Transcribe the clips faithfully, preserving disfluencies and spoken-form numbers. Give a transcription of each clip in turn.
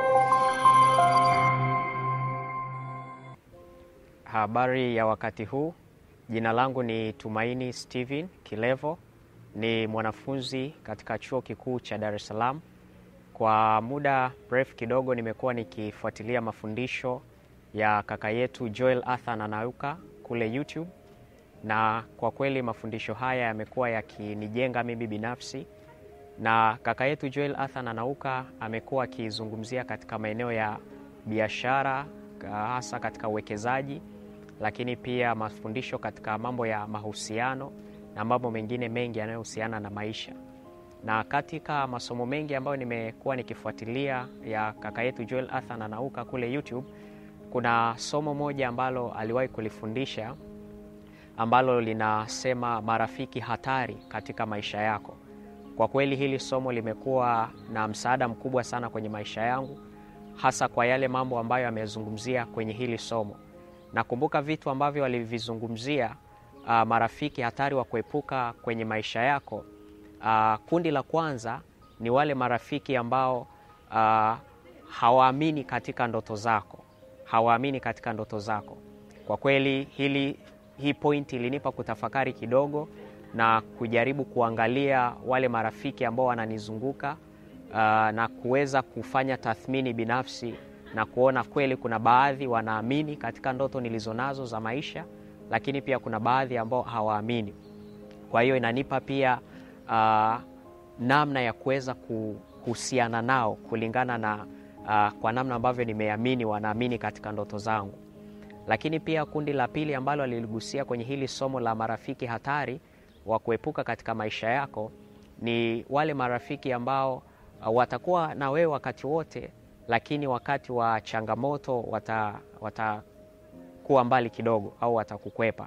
Habari ya wakati huu. Jina langu ni Tumaini Steven Kilevo. Ni mwanafunzi katika Chuo Kikuu cha Dar es Salaam. Kwa muda mrefu kidogo nimekuwa nikifuatilia mafundisho ya kaka yetu Joel Arthur Nanauka kule YouTube. Na kwa kweli mafundisho haya yamekuwa yakinijenga mimi binafsi. Na kaka yetu Joel Arthur Nanauka amekuwa akizungumzia katika maeneo ya biashara, hasa katika uwekezaji, lakini pia mafundisho katika mambo ya mahusiano na mambo mengine mengi yanayohusiana na maisha. Na katika masomo mengi ambayo nimekuwa nikifuatilia ya kaka yetu Joel Arthur Nanauka kule YouTube, kuna somo moja ambalo aliwahi kulifundisha ambalo linasema marafiki hatari katika maisha yako. Kwa kweli hili somo limekuwa na msaada mkubwa sana kwenye maisha yangu, hasa kwa yale mambo ambayo amezungumzia kwenye hili somo. Nakumbuka vitu ambavyo walivizungumzia, uh, marafiki hatari wa kuepuka kwenye maisha yako. Uh, kundi la kwanza ni wale marafiki ambao uh, hawaamini katika ndoto zako. Hawaamini katika ndoto zako. Kwa kweli hili hii point ilinipa kutafakari kidogo na kujaribu kuangalia wale marafiki ambao wananizunguka, uh, na kuweza kufanya tathmini binafsi na kuona kweli kuna baadhi wanaamini katika ndoto nilizonazo za maisha, lakini pia kuna baadhi ambao hawaamini. Kwa hiyo inanipa pia uh, namna ya kuweza kuhusiana nao kulingana na uh, kwa namna ambavyo nimeamini wanaamini katika ndoto zangu. Lakini pia kundi la pili ambalo aliligusia kwenye hili somo la marafiki hatari wa kuepuka katika maisha yako ni wale marafiki ambao uh, watakuwa na wewe wakati wote, lakini wakati wa changamoto wata watakuwa mbali kidogo au watakukwepa.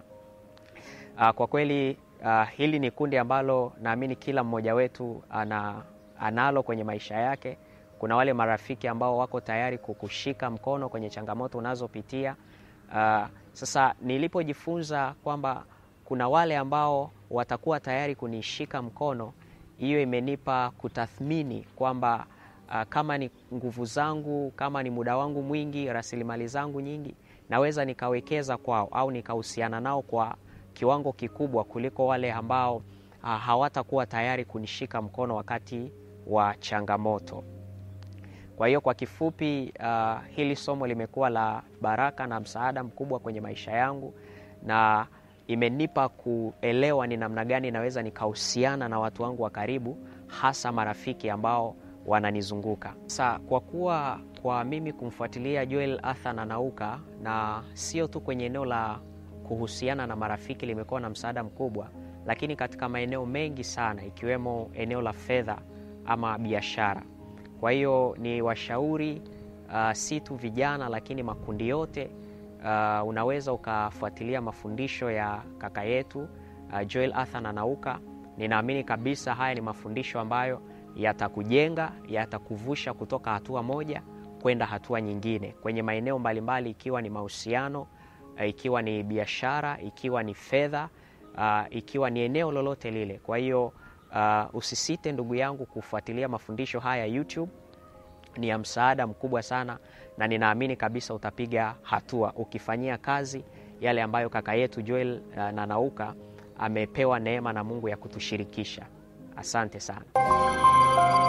Uh, kwa kweli uh, hili ni kundi ambalo naamini kila mmoja wetu ana, analo kwenye maisha yake. Kuna wale marafiki ambao wako tayari kukushika mkono kwenye changamoto unazopitia. Uh, sasa nilipojifunza kwamba kuna wale ambao watakuwa tayari kunishika mkono, hiyo imenipa kutathmini kwamba uh, kama ni nguvu zangu, kama ni muda wangu mwingi, rasilimali zangu nyingi, naweza nikawekeza kwao au nikahusiana nao kwa kiwango kikubwa kuliko wale ambao uh, hawatakuwa tayari kunishika mkono wakati wa changamoto. Kwa hiyo kwa kifupi, uh, hili somo limekuwa la baraka na msaada mkubwa kwenye maisha yangu, na imenipa kuelewa ni namna gani naweza nikahusiana na watu wangu wa karibu, hasa marafiki ambao wananizunguka. Sasa kwa kuwa kwa mimi kumfuatilia Joel Arthur Nanauka, na sio tu kwenye eneo la kuhusiana na marafiki limekuwa na msaada mkubwa, lakini katika maeneo mengi sana ikiwemo eneo la fedha ama biashara. Kwa hiyo ni washauri uh, si tu vijana lakini makundi yote, uh, unaweza ukafuatilia mafundisho ya kaka yetu uh, Joel Arthur Nanauka. Ninaamini kabisa haya ni mafundisho ambayo yatakujenga, yatakuvusha kutoka hatua moja kwenda hatua nyingine kwenye maeneo mbalimbali, ikiwa ni mahusiano, uh, ikiwa ni biashara, ikiwa ni fedha, uh, ikiwa ni eneo lolote lile. Kwa hiyo Uh, usisite ndugu yangu kufuatilia mafundisho haya YouTube. Ni ya msaada mkubwa sana, na ninaamini kabisa utapiga hatua ukifanyia kazi yale ambayo kaka yetu Joel uh, Nanauka amepewa neema na Mungu ya kutushirikisha. Asante sana.